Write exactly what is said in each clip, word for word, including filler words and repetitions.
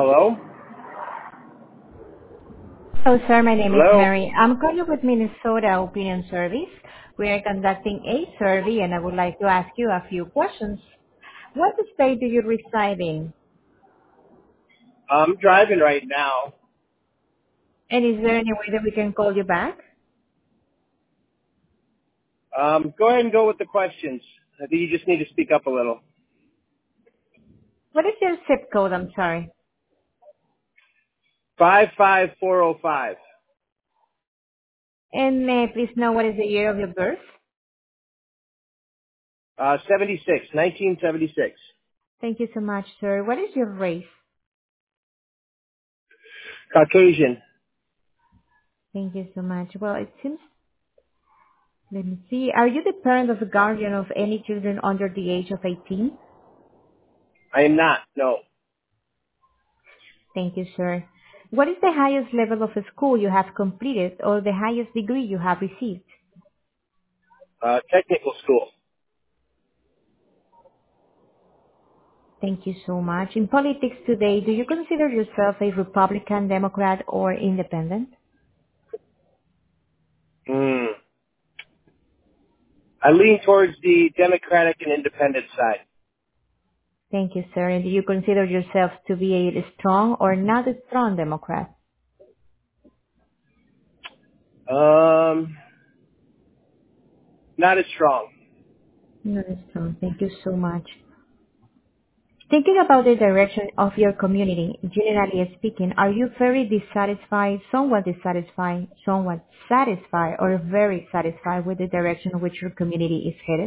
Hello? Hello, sir. My name is Hello? Mary. I'm calling with Minnesota Opinion Service. We are conducting a survey, and I would like to ask you a few questions. What state do you reside in? I'm driving right now. And is there any way that we can call you back? Um, go ahead and go with the questions. I think you just need to speak up a little. What is your zip code? I'm sorry. five five four oh five. And may I please know what is the year of your birth? Uh, seventy-six, nineteen seventy-six. Thank you so much, sir. What is your race? Caucasian. Thank you so much. Well, it seems, let me see. Are you the parent or the guardian of any children under the age of eighteen? I am not, no. Thank you, sir. What is the highest level of school you have completed or the highest degree you have received? Uh, technical school. Thank you so much. In politics today, do you consider yourself a Republican, Democrat, or independent? Hmm. I lean towards the Democratic and Independent side. Thank you, sir. And do you consider yourself to be a strong or not a strong Democrat? Um, not as strong. Not a strong. Thank you so much. Thinking about the direction of your community, generally speaking, are you very dissatisfied, somewhat dissatisfied, somewhat satisfied, or very satisfied with the direction in which your community is headed?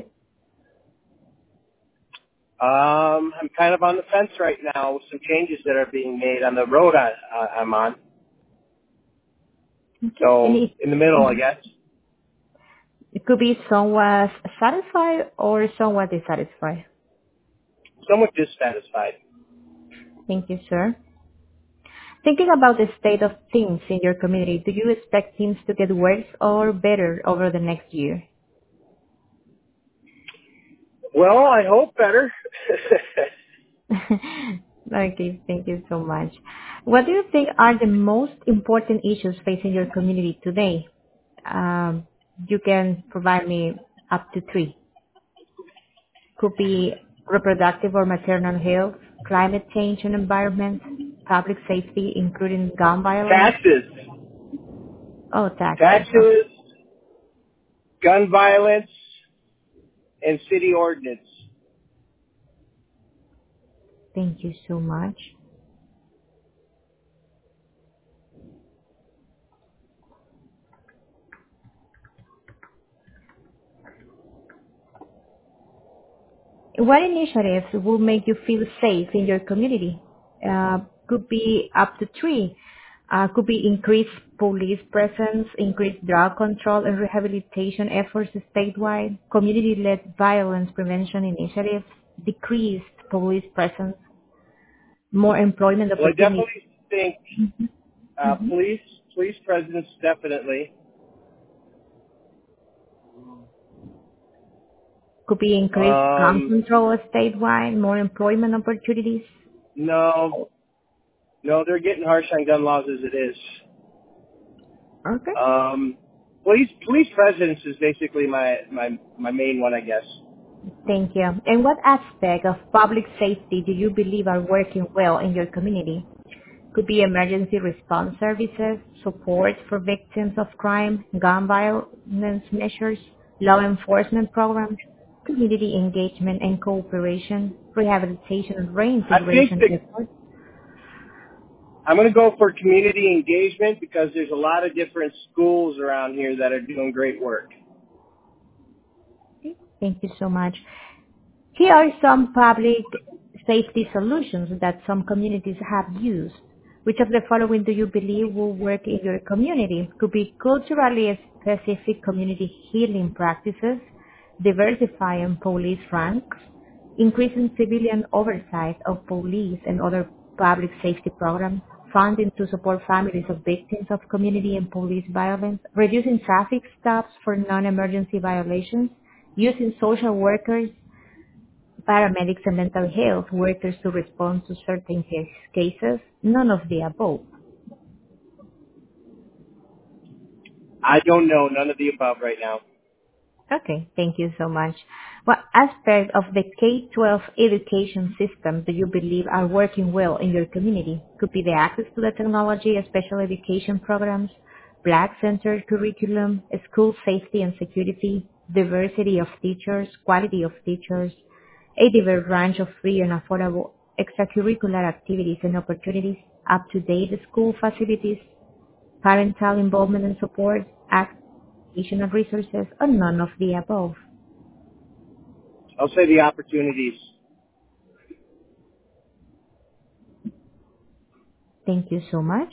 Um, I'm kind of on the fence right now with some changes that are being made on the road I, I, I'm on. Okay. And So, it, in the middle, I guess. it could be somewhat satisfied or somewhat dissatisfied. Somewhat dissatisfied. Thank you, sir. Thinking about the state of things in your community, do you expect things to get worse or better over the next year? Well, I hope better. Okay, thank you so much. What do you think are the most important issues facing your community today? Um, you can provide me up to three. Could be reproductive or maternal health, climate change and environment, public safety, including gun violence. Taxes. Oh, taxes. Oh, Taxes, gun violence, and city ordinance. thank you so much. What initiatives will make you feel safe in your community? Uh, could be up to three. Uh, could be increased police presence, increased drug control and rehabilitation efforts statewide, community-led violence prevention initiatives, decreased police presence, more employment Well, I opportunities. definitely think uh, Mhm. police, police presence definitely. Could be increased gun Um, control statewide, more employment opportunities. no, no, they're getting harsh on gun laws as it is. Okay. Um, police, police presence is basically my, my, my main one, I guess. Thank you. And what aspect of public safety do you believe are working well in your community? Could be emergency response services, support for victims of crime, gun violence measures, law enforcement programs, community engagement and cooperation, rehabilitation and I think reintegration that efforts. I'm going to go for community engagement because there's a lot of different schools around here that are doing great work. Thank you so much. Here are some public safety solutions that some communities have used. Which of the following do you believe will work in your community? Could be culturally specific community healing practices, diversifying police ranks, increasing civilian oversight of police and other public safety programs, funding to support families of victims of community and police violence, reducing traffic stops for non-emergency violations, using social workers paramedics and mental health workers to respond to certain case- cases? None of the above. I don't know. None of the above right now. Okay, thank you so much. What aspect of the K twelve education system do you believe are working well in your community? Could be the access to the technology, special education programs, Black-centered curriculum, school safety and security, diversity of teachers, quality of teachers, a diverse range of free and affordable extracurricular activities and opportunities, up-to-date school facilities, parental involvement and support, access to educational resources, or none of the above. I'll say the opportunities. Thank you so much.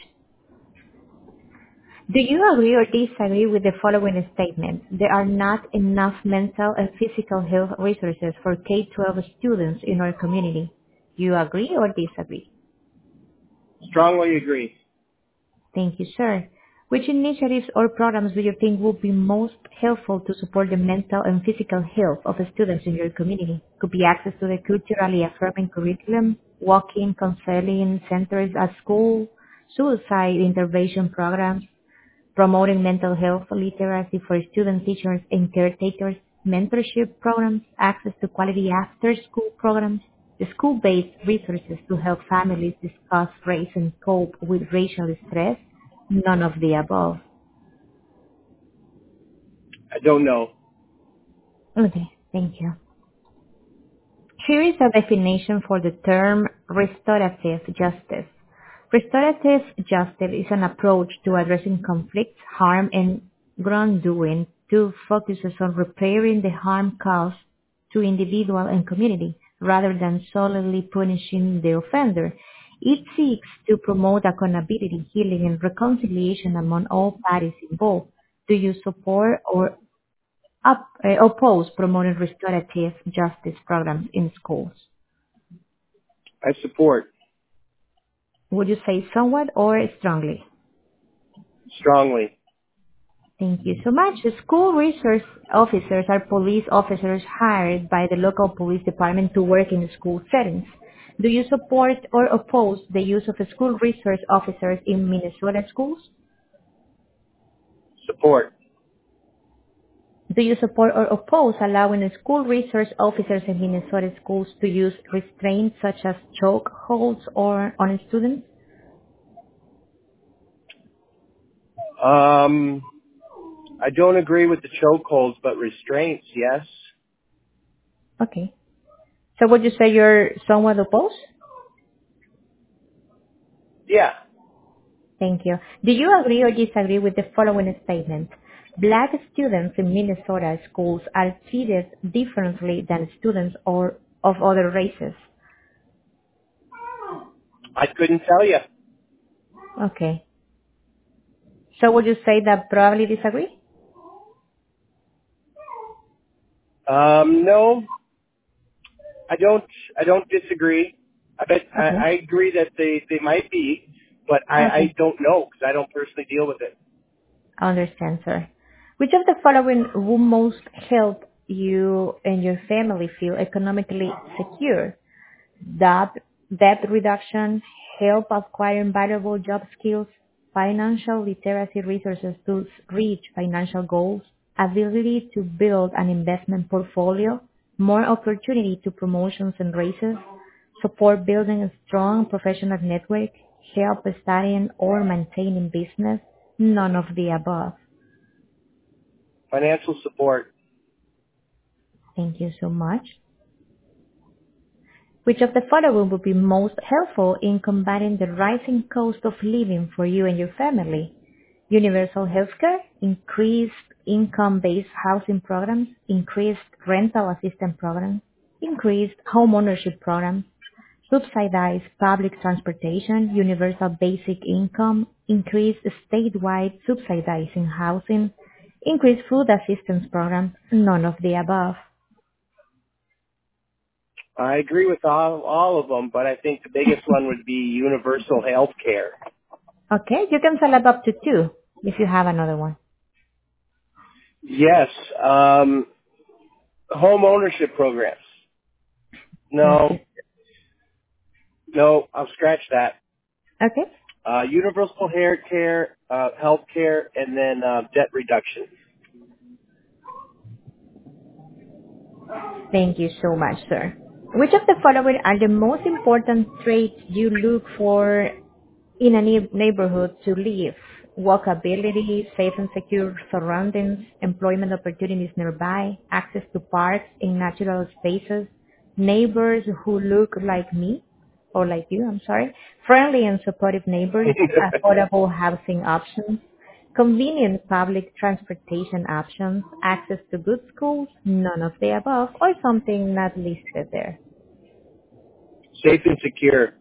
Do you agree or disagree with the following statement? There are not enough mental and physical health resources for K twelve students in our community. Do you agree or disagree? Strongly agree. Thank you, sir. Which initiatives or programs do you think would be most helpful to support the mental and physical health of students in your community? Could be access to the culturally affirming curriculum, walk-in counseling centers at school, suicide intervention programs, promoting mental health literacy for student teachers and caretakers, mentorship programs, access to quality after-school programs, the school-based resources to help families discuss race and cope with racial stress, none of the above. I don't know. Okay, thank you. Here is a definition for the term restorative justice. Restorative justice is an approach to addressing conflicts, harm, and wrongdoing to focuses on repairing the harm caused to individual and community rather than solely punishing the offender. It seeks to promote accountability, healing, and reconciliation among all parties involved. Do you support or up, uh, oppose promoting restorative justice programs in schools? I support. Would you say somewhat or strongly? Strongly. Thank you so much. The school resource officers are police officers hired by the local police department to work in school settings. Do you support or oppose the use of school resource officers in Minnesota schools? Support. Do you support or oppose allowing school resource officers in Minnesota schools to use restraints such as choke holds or on students? Um, I don't agree with the chokeholds, but restraints, yes. Okay. So would you say you're somewhat opposed? Yeah. Thank you. Do you agree or disagree with the following statement? Black students in Minnesota schools are treated differently than students or of other races. I couldn't tell you. Okay. So would you say that probably disagree? Um, no, I don't. I don't disagree. I bet I, Okay. I agree that they they might be, but I, I Okay. don't know because I don't personally deal with it. I understand, sir. Which of the following will most help you and your family feel economically secure? Debt, debt reduction, help acquiring valuable job skills, financial literacy resources to reach financial goals, ability to build an investment portfolio, more opportunity to promotions and raises, support building a strong professional network, help studying or maintaining business, none of the above. Financial support. Thank you so much. Which of the following would be most helpful in combating the rising cost of living for you and your family? Universal healthcare, increased income-based housing programs, increased rental assistance programs, increased home ownership programs, subsidized public transportation, universal basic income, increased statewide subsidizing housing, increased food assistance programs, none of the above. I agree with all all of them, but I think the biggest one would be universal health care. Okay, you can select up to two if you have another one. Yes. Um, home ownership programs. Thank you. No, no, I'll scratch that. Okay. Uh, universal hair care, uh, health care, and then uh, debt reduction. Thank you so much, sir. Which of the following are the most important traits you look for in a neigh- neighborhood to live? Walkability, safe and secure surroundings, employment opportunities nearby, access to parks and natural spaces, neighbors who look like me, or like you, I'm sorry, friendly and supportive neighbors, affordable housing options, convenient public transportation options, access to good schools, none of the above, or something not listed there. Safe and secure.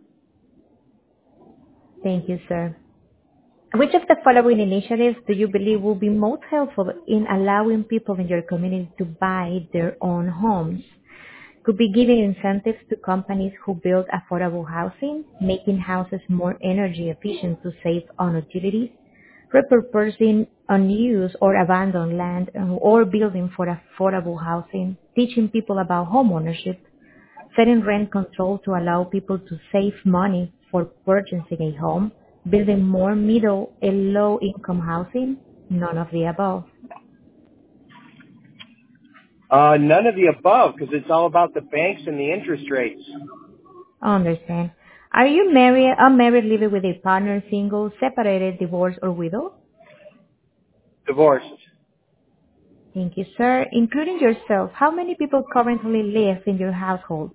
Thank you, sir. Which of the following initiatives do you believe will be most helpful in allowing people in your community to buy their own homes? Could be giving incentives to companies who build affordable housing, making houses more energy efficient to save on utilities, repurposing unused or abandoned land uh, or building for affordable housing, teaching people about homeownership, setting rent control to allow people to save money for purchasing a home, building more middle and low income housing, none of the above. Uh, none of the above, because it's all about the banks and the interest rates. I understand. Are you married, unmarried, living with a partner, single, separated, divorced, or widow? Divorced. Thank you, sir. Including yourself, how many people currently live in your household?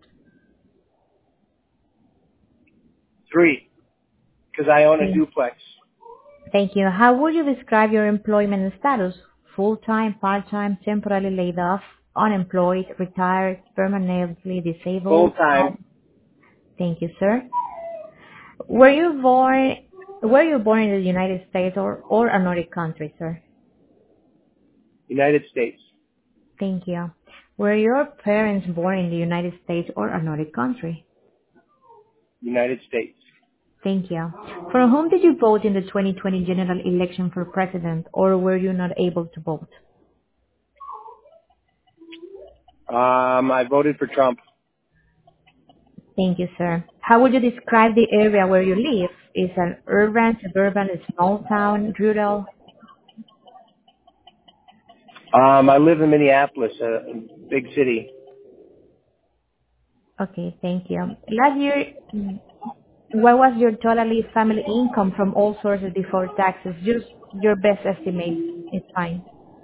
Three, because I own a Thank duplex. thank you. How would you describe your employment status? Full-time, part-time, temporarily laid off, unemployed, retired, permanently Full disabled? time. Thank you, sir. Were you born, were you born in the United States or, or another country, sir? United States. Thank you. Were your parents born in the United States or another country? United States. Thank you. For whom did you vote in the twenty twenty general election for president, or were you not able to vote? Um, I voted for Trump. Thank you, sir. How would you describe the area where you live? Is it urban, suburban, a small town, rural? Um, I live in Minneapolis, a big city. Okay, thank you. Last year, mm, what was your total family income from all sources before taxes? Just your best estimate is fine.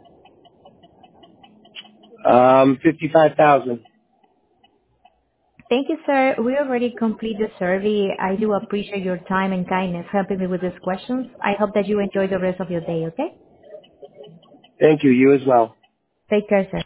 Um, fifty-five thousand. Thank you, sir. We already completed the survey. I do appreciate your time and kindness helping me with these questions. I hope that you enjoy the rest of your day, okay? Thank you. You as well. Take care, sir.